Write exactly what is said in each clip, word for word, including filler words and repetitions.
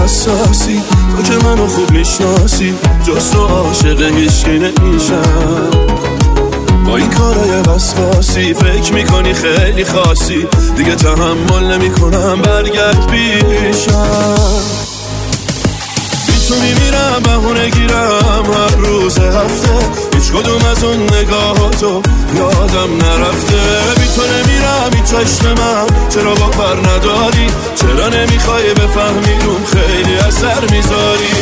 حساسی، تو که منو خوب میشناسی، جز تو عاشق هیچکی نمیشم. با این کارای وسواسی فکر میکنی خیلی خاصی، دیگه تحمل نمیکنم برگرد پیشم. بی تو میمیرم بهونه گیرم هر روز هفته، هیچ کدوم از اون نگاهاتو یادم نرفته. بی تو نمیرم هیچ عشق من، چرا باور نداری؟ چرا نمیخوای بفهمی روم خیلی اثر میذاری؟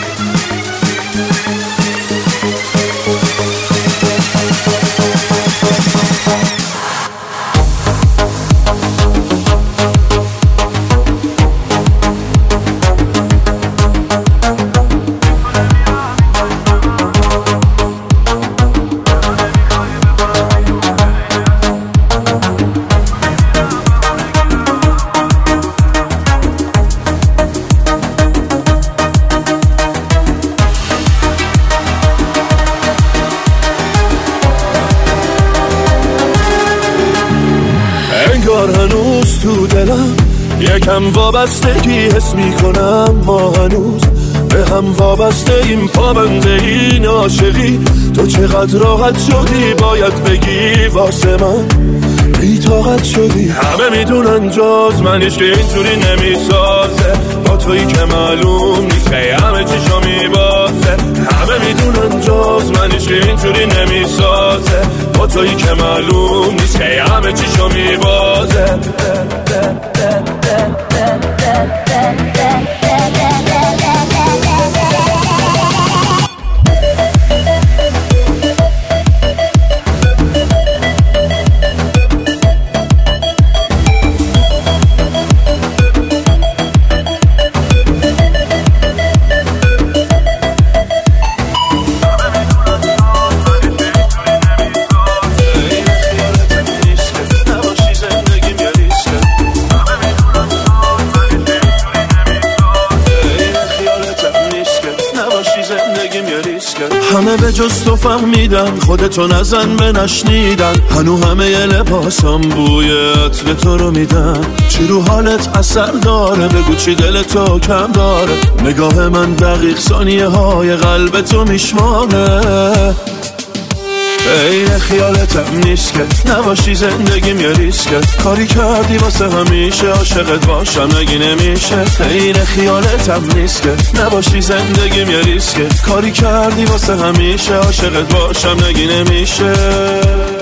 انگار هنوز تو دلم یکم وابستگی حس میکنم، ما هنوز به هم وابسته این پابنده این عاشقی. تو چقدر راحت شدی باید بگی واسه من بی طاقت شدی. همه میدونن جز من هیچ که اینطوری نمیسازه، با تویی که معلوم نیست که همه چیشو میبازه. همه میدونن جز من هیچ که اینطوری نمیسازه، با تویی که معلوم نیست که همه چیشو میبازه. همه به جز تو فهمیدن، خودتو نزن به نشنیدن. هنو همه ی لباسم بوی عطر تو رو میدن. چی رو حالت اثر داره؟ بگو چی دل تو کم داره؟ نگاه من دقیق ثانیه های قلب تو میشماره. این خیالتم نیست که نباشی زندگیم یه ریسکه. کاری کردی واسه همیشه عاشقت باشم نگی نمیشه. این خیالتم نیست که نباشی زندگیم یه ریسکه. کاری کردی واسه همیشه عاشقت باشم نگی نمیشه.